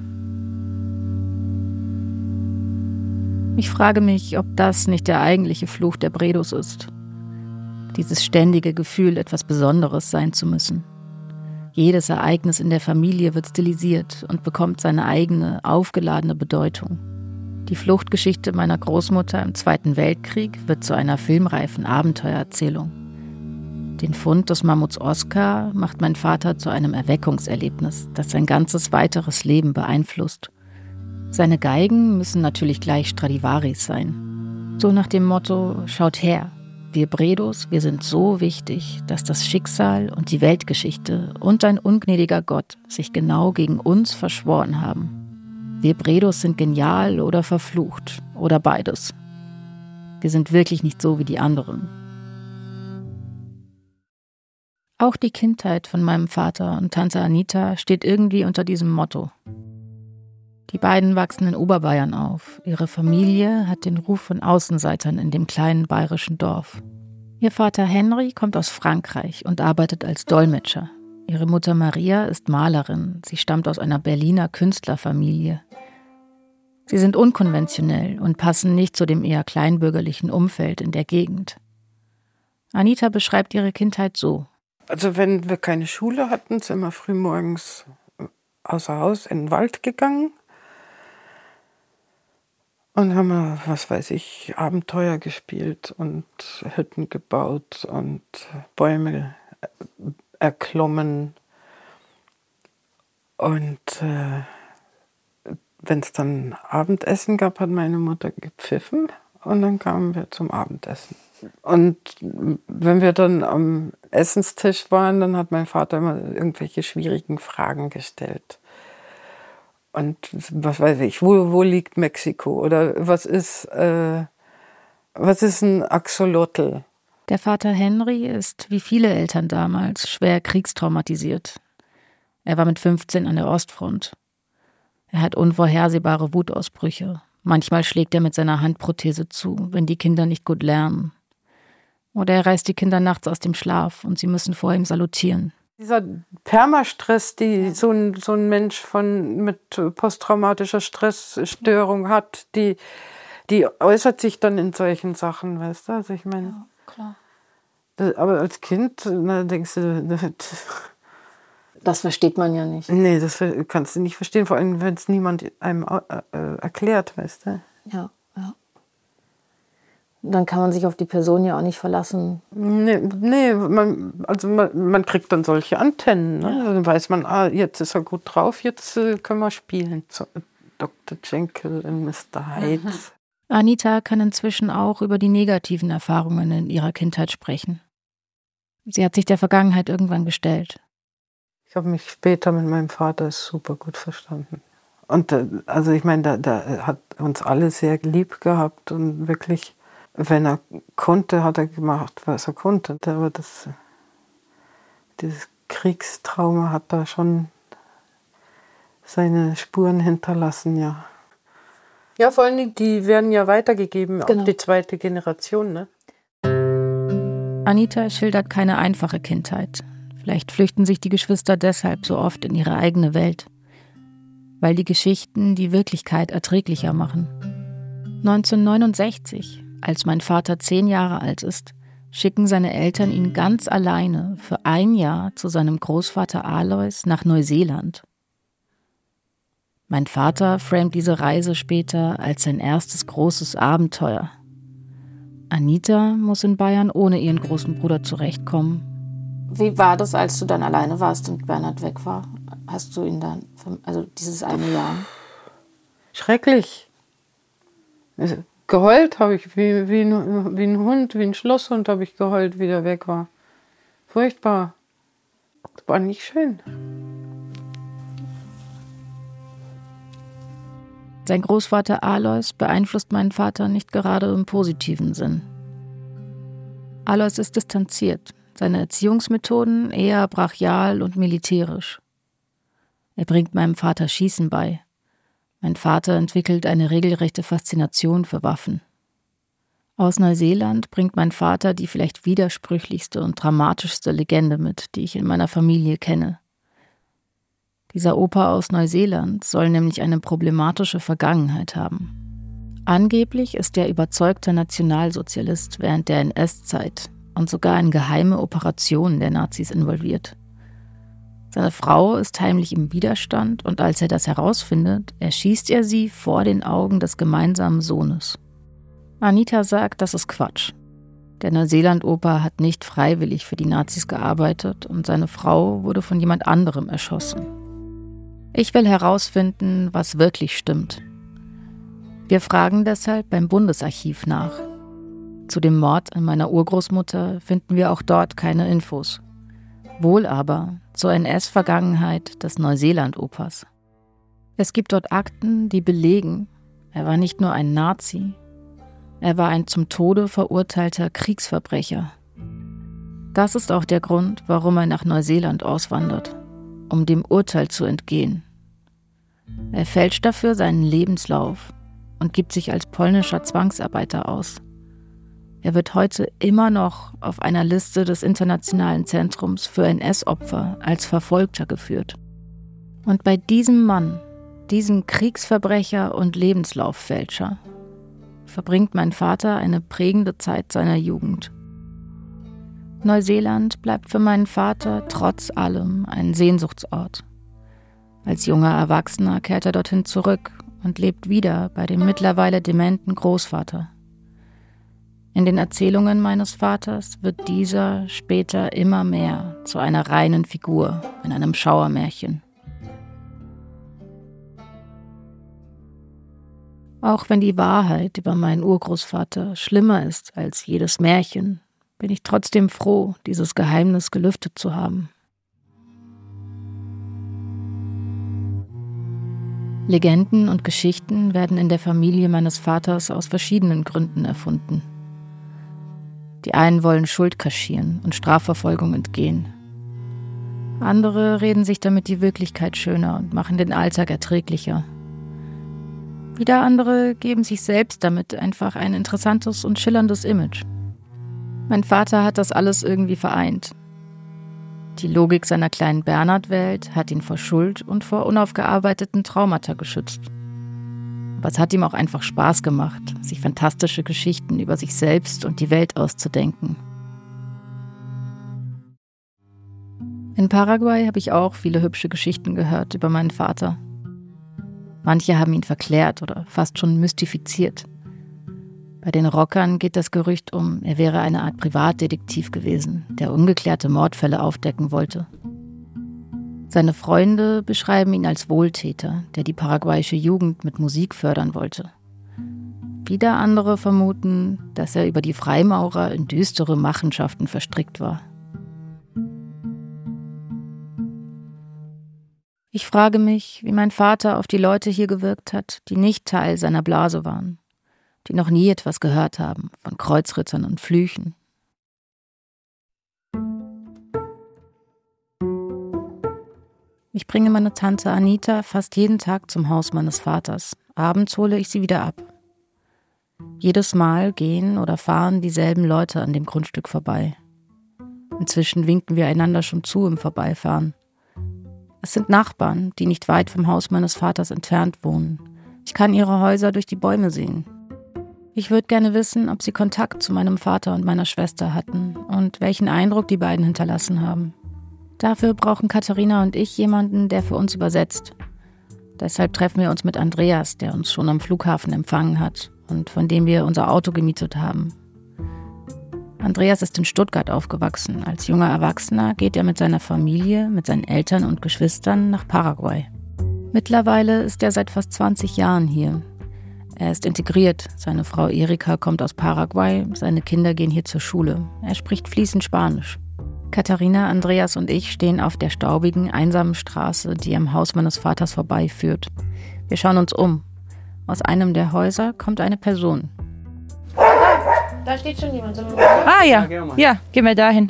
[SPEAKER 1] Ich frage mich, ob das nicht der eigentliche Fluch der Bredos ist. Dieses ständige Gefühl, etwas Besonderes sein zu müssen. Jedes Ereignis in der Familie wird stilisiert und bekommt seine eigene, aufgeladene Bedeutung. Die Fluchtgeschichte meiner Großmutter im Zweiten Weltkrieg wird zu einer filmreifen Abenteuererzählung. Den Fund des Mammuts Oskar macht mein Vater zu einem Erweckungserlebnis, das sein ganzes weiteres Leben beeinflusst. Seine Geigen müssen natürlich gleich Stradivaris sein. So nach dem Motto, schaut her, Wir Bredos, wir sind so wichtig, dass das Schicksal und die Weltgeschichte und ein ungnädiger Gott sich genau gegen uns verschworen haben. Wir Bredos sind genial oder verflucht oder beides. Wir sind wirklich nicht so wie die anderen. Auch die Kindheit von meinem Vater und Tante Anita steht irgendwie unter diesem Motto. Die beiden wachsen in Oberbayern auf. Ihre Familie hat den Ruf von Außenseitern in dem kleinen bayerischen Dorf. Ihr Vater Henry kommt aus Frankreich und arbeitet als Dolmetscher. Ihre Mutter Maria ist Malerin. Sie stammt aus einer Berliner Künstlerfamilie. Sie sind unkonventionell und passen nicht zu dem eher kleinbürgerlichen Umfeld in der Gegend. Anita beschreibt ihre Kindheit so.
[SPEAKER 8] Also wenn wir keine Schule hatten, sind wir frühmorgens außer Haus in den Wald gegangen und haben wir, was weiß ich, Abenteuer gespielt und Hütten gebaut und Bäume erklommen. Und wenn es dann Abendessen gab, hat meine Mutter gepfiffen und dann kamen wir zum Abendessen. Und wenn wir dann am Essenstisch waren, dann hat mein Vater immer irgendwelche schwierigen Fragen gestellt. Und was weiß ich, wo liegt Mexiko? Oder was ist ein Axolotl?
[SPEAKER 1] Der Vater Henry ist, wie viele Eltern damals, schwer kriegstraumatisiert. Er war mit 15 an der Ostfront. Er hat unvorhersehbare Wutausbrüche. Manchmal schlägt er mit seiner Handprothese zu, wenn die Kinder nicht gut lernen. Oder er reißt die Kinder nachts aus dem Schlaf und sie müssen vor ihm salutieren.
[SPEAKER 8] Dieser Permastress, die so ein Mensch mit posttraumatischer Stressstörung hat, die äußert sich dann in solchen Sachen, weißt du? Also ich meine,
[SPEAKER 3] Ja, klar.
[SPEAKER 8] Aber als Kind, denkst du,
[SPEAKER 3] Das versteht man ja nicht.
[SPEAKER 8] nee, das kannst du nicht verstehen, vor allem wenn es niemand einem erklärt, weißt du?
[SPEAKER 3] Ja. Dann kann man sich auf die Person ja auch nicht verlassen.
[SPEAKER 8] Nee, man kriegt dann solche Antennen. Ne? Dann weiß man, jetzt ist er gut drauf, jetzt können wir spielen. So, Dr. Jekyll und Mr. Hyde.
[SPEAKER 1] Anita kann inzwischen auch über die negativen Erfahrungen in ihrer Kindheit sprechen. Sie hat sich der Vergangenheit irgendwann gestellt.
[SPEAKER 8] Ich habe mich später mit meinem Vater super gut verstanden. Und also ich meine, der hat uns alle sehr lieb gehabt und wirklich, wenn er konnte, hat er gemacht, was er konnte. Aber dieses Kriegstrauma hat da schon seine Spuren hinterlassen, ja. Ja, vor allem, die werden ja weitergegeben auf die zweite Generation, ne?
[SPEAKER 1] Anita schildert keine einfache Kindheit. Vielleicht flüchten sich die Geschwister deshalb so oft in ihre eigene Welt. Weil die Geschichten die Wirklichkeit erträglicher machen. 1969, als mein Vater 10 Jahre alt ist, schicken seine Eltern ihn ganz alleine für 1 Jahr zu seinem Großvater Alois nach Neuseeland. Mein Vater framet diese Reise später als sein erstes großes Abenteuer. Anita muss in Bayern ohne ihren großen Bruder zurechtkommen.
[SPEAKER 3] Wie war das, als du dann alleine warst und Bernhard weg war? Hast du ihn dann, also dieses eine Jahr?
[SPEAKER 8] Schrecklich. Geheult habe ich, wie ein Hund, wie ein Schlosshund habe ich geheult, wie der weg war. Furchtbar. Das war nicht schön.
[SPEAKER 1] Sein Großvater Alois beeinflusst meinen Vater nicht gerade im positiven Sinn. Alois ist distanziert, seine Erziehungsmethoden eher brachial und militärisch. Er bringt meinem Vater Schießen bei. Mein Vater entwickelt eine regelrechte Faszination für Waffen. Aus Neuseeland bringt mein Vater die vielleicht widersprüchlichste und dramatischste Legende mit, die ich in meiner Familie kenne. Dieser Opa aus Neuseeland soll nämlich eine problematische Vergangenheit haben. Angeblich ist er überzeugter Nationalsozialist während der NS-Zeit und sogar in geheime Operationen der Nazis involviert. Seine Frau ist heimlich im Widerstand und als er das herausfindet, erschießt er sie vor den Augen des gemeinsamen Sohnes. Anita sagt, das ist Quatsch. Der Neuseeland-Opa hat nicht freiwillig für die Nazis gearbeitet und seine Frau wurde von jemand anderem erschossen. Ich will herausfinden, was wirklich stimmt. Wir fragen deshalb beim Bundesarchiv nach. Zu dem Mord an meiner Urgroßmutter finden wir auch dort keine Infos. Wohl aber zur NS-Vergangenheit des Neuseeland-Opas. Es gibt dort Akten, die belegen, er war nicht nur ein Nazi, er war ein zum Tode verurteilter Kriegsverbrecher. Das ist auch der Grund, warum er nach Neuseeland auswandert, um dem Urteil zu entgehen. Er fälscht dafür seinen Lebenslauf und gibt sich als polnischer Zwangsarbeiter aus. Er wird heute immer noch auf einer Liste des Internationalen Zentrums für NS-Opfer als Verfolgter geführt. Und bei diesem Mann, diesem Kriegsverbrecher und Lebenslauffälscher, verbringt mein Vater eine prägende Zeit seiner Jugend. Neuseeland bleibt für meinen Vater trotz allem ein Sehnsuchtsort. Als junger Erwachsener kehrt er dorthin zurück und lebt wieder bei dem mittlerweile dementen Großvater. In den Erzählungen meines Vaters wird dieser später immer mehr zu einer reinen Figur in einem Schauermärchen. Auch wenn die Wahrheit über meinen Urgroßvater schlimmer ist als jedes Märchen, bin ich trotzdem froh, dieses Geheimnis gelüftet zu haben. Legenden und Geschichten werden in der Familie meines Vaters aus verschiedenen Gründen erfunden. Die einen wollen Schuld kaschieren und Strafverfolgung entgehen. Andere reden sich damit die Wirklichkeit schöner und machen den Alltag erträglicher. Wieder andere geben sich selbst damit einfach ein interessantes und schillerndes Image. Mein Vater hat das alles irgendwie vereint. Die Logik seiner kleinen Bernhard-Welt hat ihn vor Schuld und vor unaufgearbeiteten Traumata geschützt. Aber es hat ihm auch einfach Spaß gemacht, sich fantastische Geschichten über sich selbst und die Welt auszudenken. In Paraguay habe ich auch viele hübsche Geschichten gehört über meinen Vater. Manche haben ihn verklärt oder fast schon mystifiziert. Bei den Rockern geht das Gerücht um, er wäre eine Art Privatdetektiv gewesen, der ungeklärte Mordfälle aufdecken wollte. Seine Freunde beschreiben ihn als Wohltäter, der die paraguayische Jugend mit Musik fördern wollte. Wieder andere vermuten, dass er über die Freimaurer in düstere Machenschaften verstrickt war. Ich frage mich, wie mein Vater auf die Leute hier gewirkt hat, die nicht Teil seiner Blase waren, die noch nie etwas gehört haben von Kreuzrittern und Flüchen. Ich bringe meine Tante Anita fast jeden Tag zum Haus meines Vaters. Abends hole ich sie wieder ab. Jedes Mal gehen oder fahren dieselben Leute an dem Grundstück vorbei. Inzwischen winken wir einander schon zu im Vorbeifahren. Es sind Nachbarn, die nicht weit vom Haus meines Vaters entfernt wohnen. Ich kann ihre Häuser durch die Bäume sehen. Ich würde gerne wissen, ob sie Kontakt zu meinem Vater und meiner Schwester hatten und welchen Eindruck die beiden hinterlassen haben. Dafür brauchen Katharina und ich jemanden, der für uns übersetzt. Deshalb treffen wir uns mit Andreas, der uns schon am Flughafen empfangen hat und von dem wir unser Auto gemietet haben. Andreas ist in Stuttgart aufgewachsen. Als junger Erwachsener geht er mit seiner Familie, mit seinen Eltern und Geschwistern nach Paraguay. Mittlerweile ist er seit fast 20 Jahren hier. Er ist integriert. Seine Frau Erika kommt aus Paraguay. Seine Kinder gehen hier zur Schule. Er spricht fließend Spanisch. Katharina, Andreas und ich stehen auf der staubigen, einsamen Straße, die am Haus meines Vaters vorbeiführt. Wir schauen uns um. Aus einem der Häuser kommt eine Person.
[SPEAKER 4] Da steht schon jemand.
[SPEAKER 6] Ah ja, ja, gehen wir dahin.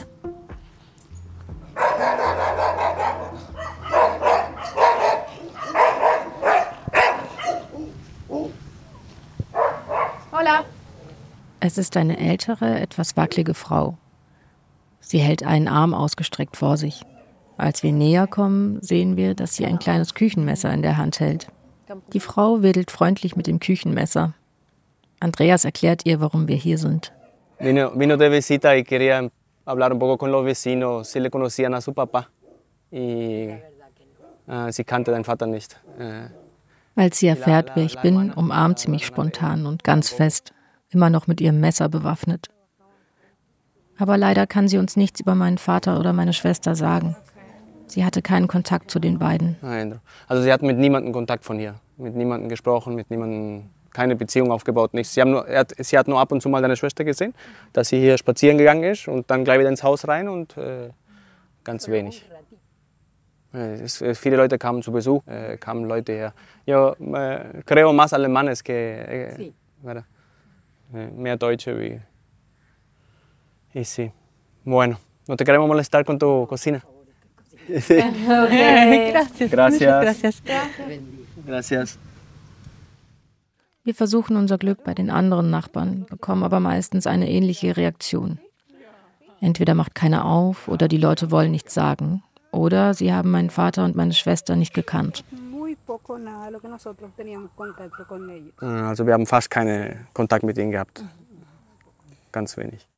[SPEAKER 4] Hola.
[SPEAKER 1] Es ist eine ältere, etwas wackelige Frau. Sie hält einen Arm ausgestreckt vor sich. Als wir näher kommen, sehen wir, dass sie ein kleines Küchenmesser in der Hand hält. Die Frau wedelt freundlich mit dem Küchenmesser. Andreas erklärt ihr, warum wir hier sind.
[SPEAKER 9] Vino de visita y quería hablar un poco con los vecinos, si le conocían a su papá. Y sie kannte deinen Vater nicht.
[SPEAKER 1] Als sie erfährt, wer ich bin, umarmt sie mich spontan und ganz fest, immer noch mit ihrem Messer bewaffnet. Aber leider kann sie uns nichts über meinen Vater oder meine Schwester sagen. Sie hatte keinen Kontakt zu den beiden.
[SPEAKER 9] Also sie hat mit niemandem Kontakt von hier, mit niemandem gesprochen, mit niemandem keine Beziehung aufgebaut, nichts. Sie hat nur ab und zu mal deine Schwester gesehen, dass sie hier spazieren gegangen ist und dann gleich wieder ins Haus rein und ganz wenig. Viele Leute kamen zu Besuch, kamen Leute her. Yo creo más alemanes que mehr Deutsche wie. Y sí. Bueno, no te queremos molestar con tu cocina. Sí.
[SPEAKER 7] Okay. Gracias.
[SPEAKER 9] Gracias. Gracias.
[SPEAKER 1] Wir versuchen unser Glück bei den anderen Nachbarn, bekommen aber meistens eine ähnliche Reaktion. Entweder macht keiner auf oder die Leute wollen nichts sagen. Oder sie haben meinen Vater und meine Schwester nicht gekannt.
[SPEAKER 9] Also wir haben fast keinen Kontakt mit ihnen gehabt. Ganz wenig.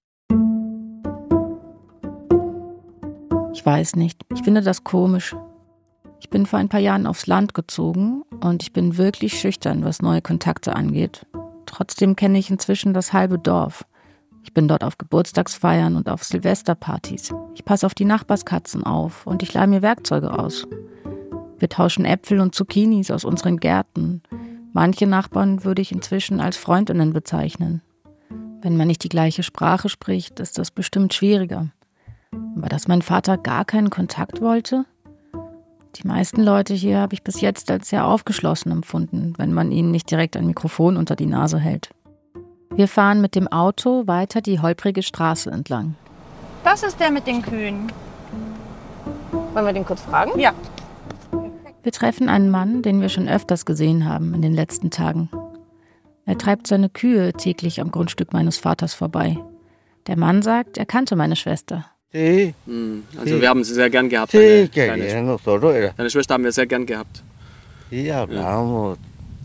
[SPEAKER 1] Ich weiß nicht, ich finde das komisch. Ich bin vor ein paar Jahren aufs Land gezogen und ich bin wirklich schüchtern, was neue Kontakte angeht. Trotzdem kenne ich inzwischen das halbe Dorf. Ich bin dort auf Geburtstagsfeiern und auf Silvesterpartys. Ich passe auf die Nachbarskatzen auf und ich leihe mir Werkzeuge aus. Wir tauschen Äpfel und Zucchinis aus unseren Gärten. Manche Nachbarn würde ich inzwischen als Freundinnen bezeichnen. Wenn man nicht die gleiche Sprache spricht, ist das bestimmt schwieriger. Aber dass mein Vater gar keinen Kontakt wollte? Die meisten Leute hier habe ich bis jetzt als sehr aufgeschlossen empfunden, wenn man ihnen nicht direkt ein Mikrofon unter die Nase hält. Wir fahren mit dem Auto weiter die holprige Straße entlang.
[SPEAKER 7] Das ist der mit den Kühen.
[SPEAKER 3] Wollen wir den kurz fragen?
[SPEAKER 7] Ja.
[SPEAKER 1] Wir treffen einen Mann, den wir schon öfters gesehen haben in den letzten Tagen. Er treibt seine Kühe täglich am Grundstück meines Vaters vorbei. Der Mann sagt, er kannte meine Schwester.
[SPEAKER 9] Also wir haben sie sehr gern gehabt. Deine Schwester haben wir sehr gern gehabt.
[SPEAKER 10] Ja, hablamos.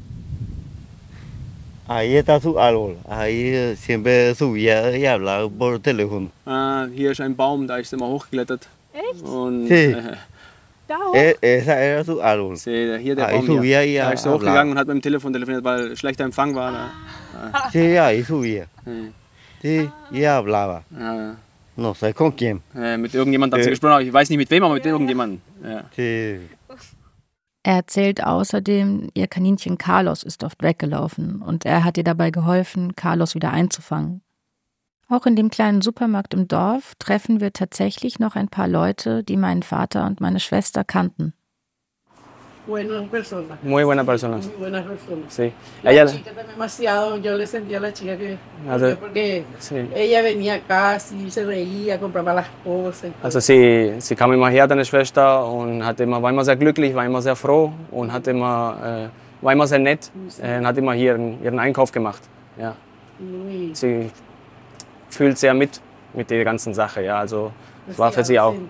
[SPEAKER 10] Ahí está su árbol. Ahí siempre subía y hablaba por teléfono.
[SPEAKER 9] Hier ist ein Baum, da ist sie immer hochgeklettert.
[SPEAKER 7] Echt?
[SPEAKER 9] Und,
[SPEAKER 10] Sí.
[SPEAKER 7] Da hoch?
[SPEAKER 10] Esa era su árbol.
[SPEAKER 9] Hier der
[SPEAKER 10] Ahí
[SPEAKER 9] Baum
[SPEAKER 10] subía y
[SPEAKER 9] hier. Da ist sie hochgegangen
[SPEAKER 10] hablaba.
[SPEAKER 9] und hat mit dem Telefon telefoniert, weil schlechter Empfang war.
[SPEAKER 10] Sí, ahí subía. Sí, y hablaba.
[SPEAKER 9] Ja.
[SPEAKER 10] No sé con quién.
[SPEAKER 9] Mit irgendjemandem hat sie gesprochen, aber ich weiß nicht mit wem, aber mit irgendjemandem. Ja.
[SPEAKER 10] Sí.
[SPEAKER 1] Er erzählt außerdem, ihr Kaninchen Carlos ist oft weggelaufen und er hat ihr dabei geholfen, Carlos wieder einzufangen. Auch in dem kleinen Supermarkt im Dorf treffen wir tatsächlich noch ein paar Leute, die meinen Vater und meine Schwester kannten.
[SPEAKER 9] Muy buena persona. Sí.
[SPEAKER 11] La chica demasiado, yo le sentía a la chica que porque ella venía acá, sí, se reía, compraba las cosas.
[SPEAKER 9] Also sie kam immer her, deine Schwester, und war immer sehr glücklich, war immer sehr froh und war immer sehr nett und hat immer hier ihren Einkauf gemacht. Ja. Sie fühlt sehr mit der ganzen Sache, ja, also war für sie auch.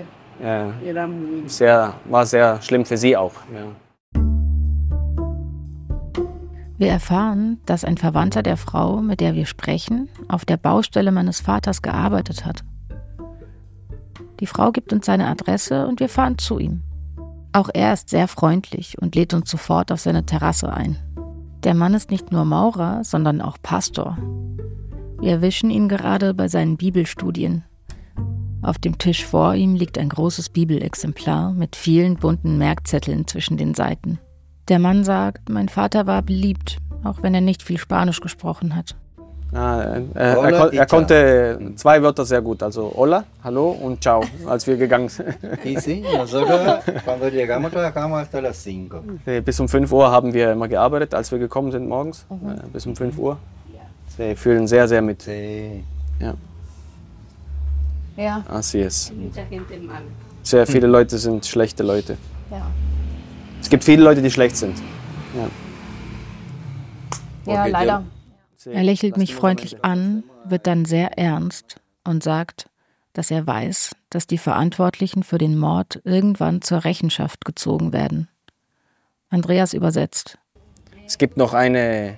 [SPEAKER 9] War sehr schlimm für sie auch. Ja.
[SPEAKER 1] Wir erfahren, dass ein Verwandter der Frau, mit der wir sprechen, auf der Baustelle meines Vaters gearbeitet hat. Die Frau gibt uns seine Adresse und wir fahren zu ihm. Auch er ist sehr freundlich und lädt uns sofort auf seine Terrasse ein. Der Mann ist nicht nur Maurer, sondern auch Pastor. Wir erwischen ihn gerade bei seinen Bibelstudien. Auf dem Tisch vor ihm liegt ein großes Bibelexemplar mit vielen bunten Merkzetteln zwischen den Seiten. Der Mann sagt, mein Vater war beliebt, auch wenn er nicht viel Spanisch gesprochen hat.
[SPEAKER 9] Er konnte 2 Wörter sehr gut, also hola, hallo und ciao, als wir gegangen sind. Bis um 5 Uhr haben wir immer gearbeitet, als wir gekommen sind morgens, bis um 5 Uhr. Sie fühlen sehr, sehr mit. Ja.
[SPEAKER 7] Ja.
[SPEAKER 9] Así es. Sehr viele Leute sind schlechte Leute.
[SPEAKER 7] Ja.
[SPEAKER 9] Es gibt viele Leute, die schlecht sind.
[SPEAKER 7] Ja, leider.
[SPEAKER 1] Er lächelt mich freundlich an, wird dann sehr ernst und sagt, dass er weiß, dass die Verantwortlichen für den Mord irgendwann zur Rechenschaft gezogen werden. Andreas übersetzt.
[SPEAKER 9] Es gibt noch ein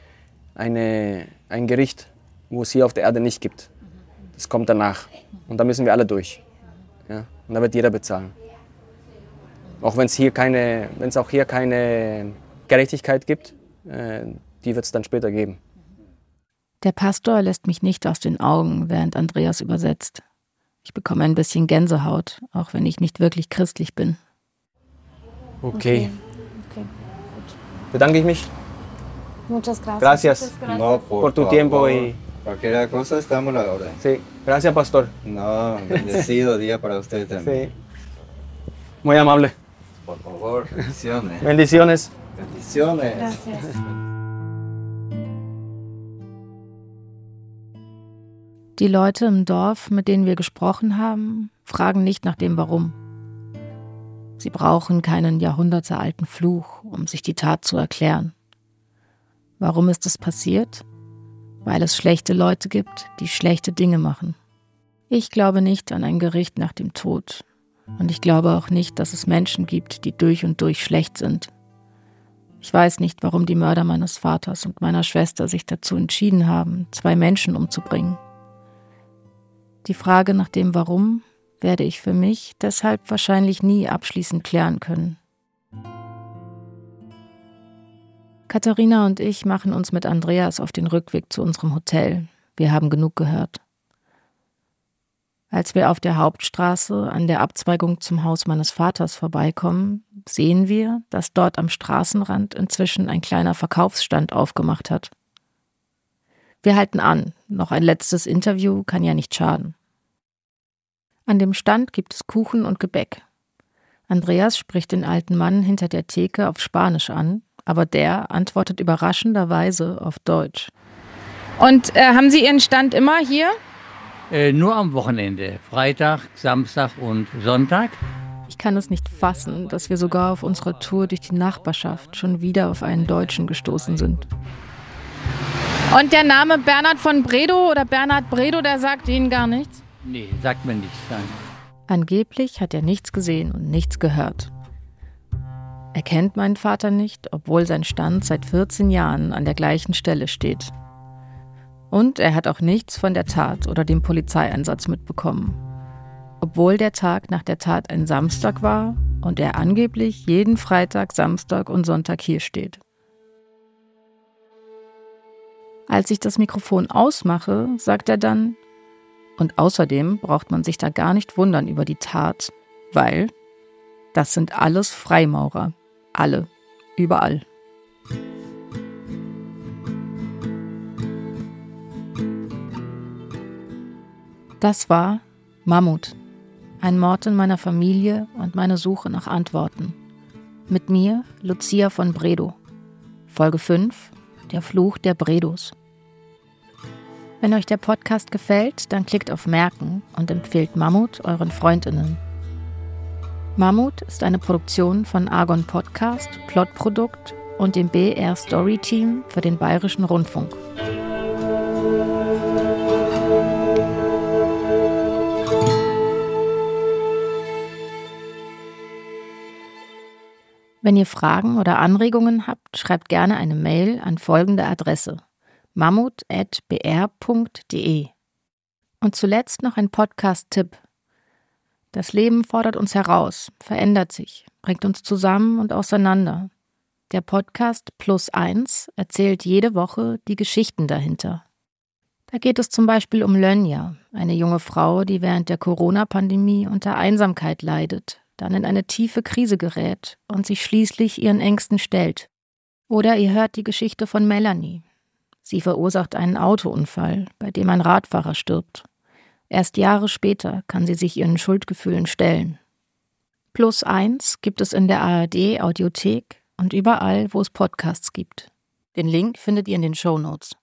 [SPEAKER 9] Gericht, wo es hier auf der Erde nicht gibt. Das kommt danach. Und da müssen wir alle durch. Ja? Und da wird jeder bezahlen. Auch wenn es auch hier keine Gerechtigkeit gibt, die wird es dann später geben.
[SPEAKER 1] Der Pastor lässt mich nicht aus den Augen, während Andreas übersetzt. Ich bekomme ein bisschen Gänsehaut, auch wenn ich nicht wirklich christlich bin.
[SPEAKER 9] Okay. Bedanke ich mich.
[SPEAKER 3] Muchas gracias.
[SPEAKER 9] Gracias
[SPEAKER 10] No,
[SPEAKER 9] por tu tiempo y...
[SPEAKER 10] Cualquier cosa estamos a la orden.
[SPEAKER 9] Sí, gracias, pastor.
[SPEAKER 10] No, bendecido día para usted también.
[SPEAKER 9] Sí. Muy amable.
[SPEAKER 10] Por favor, bendiciones.
[SPEAKER 9] Bendiciones.
[SPEAKER 10] Bendiciones.
[SPEAKER 3] Gracias.
[SPEAKER 1] Die Leute im Dorf, mit denen wir gesprochen haben, fragen nicht nach dem Warum. Sie brauchen keinen jahrhundertealten Fluch, um sich die Tat zu erklären. Warum ist es passiert? Weil es schlechte Leute gibt, die schlechte Dinge machen. Ich glaube nicht an ein Gericht nach dem Tod. Und ich glaube auch nicht, dass es Menschen gibt, die durch und durch schlecht sind. Ich weiß nicht, warum die Mörder meines Vaters und meiner Schwester sich dazu entschieden haben, 2 Menschen umzubringen. Die Frage nach dem Warum werde ich für mich deshalb wahrscheinlich nie abschließend klären können. Katharina und ich machen uns mit Andreas auf den Rückweg zu unserem Hotel. Wir haben genug gehört. Als wir auf der Hauptstraße an der Abzweigung zum Haus meines Vaters vorbeikommen, sehen wir, dass dort am Straßenrand inzwischen ein kleiner Verkaufsstand aufgemacht hat. Wir halten an, noch ein letztes Interview kann ja nicht schaden. An dem Stand gibt es Kuchen und Gebäck. Andreas spricht den alten Mann hinter der Theke auf Spanisch an, aber der antwortet überraschenderweise auf Deutsch.
[SPEAKER 6] Und haben Sie Ihren Stand immer hier?
[SPEAKER 12] Nur am Wochenende, Freitag, Samstag und Sonntag.
[SPEAKER 1] Ich kann es nicht fassen, dass wir sogar auf unserer Tour durch die Nachbarschaft schon wieder auf einen Deutschen gestoßen sind.
[SPEAKER 6] Und der Name Bernhard von Bredow oder Bernhard Bredow, der sagt Ihnen gar nichts?
[SPEAKER 12] Nee, sagt mir nichts. Nein.
[SPEAKER 1] Angeblich hat er nichts gesehen und nichts gehört. Er kennt meinen Vater nicht, obwohl sein Stand seit 14 Jahren an der gleichen Stelle steht. Und er hat auch nichts von der Tat oder dem Polizeieinsatz mitbekommen. Obwohl der Tag nach der Tat ein Samstag war und er angeblich jeden Freitag, Samstag und Sonntag hier steht. Als ich das Mikrofon ausmache, sagt er dann, und außerdem braucht man sich da gar nicht wundern über die Tat, weil das sind alles Freimaurer. Alle. Überall. Das war Mammut. Ein Mord in meiner Familie und meine Suche nach Antworten. Mit mir, Lucia von Bredow. Folge 5, der Fluch der Bredows. Wenn euch der Podcast gefällt, dann klickt auf Merken und empfehlt Mammut euren FreundInnen. Mammut ist eine Produktion von Argon Podcast, Plotprodukt und dem BR Story Team für den Bayerischen Rundfunk. Wenn ihr Fragen oder Anregungen habt, schreibt gerne eine Mail an folgende Adresse: mammut@br.de. Und zuletzt noch ein Podcast-Tipp. Das Leben fordert uns heraus, verändert sich, bringt uns zusammen und auseinander. Der Podcast +1 erzählt jede Woche die Geschichten dahinter. Da geht es zum Beispiel um Lönja, eine junge Frau, die während der Corona-Pandemie unter Einsamkeit leidet, dann in eine tiefe Krise gerät und sich schließlich ihren Ängsten stellt. Oder ihr hört die Geschichte von Melanie. Sie verursacht einen Autounfall, bei dem ein Radfahrer stirbt. Erst Jahre später kann sie sich ihren Schuldgefühlen stellen. +1 gibt es in der ARD Audiothek und überall, wo es Podcasts gibt. Den Link findet ihr in den Shownotes.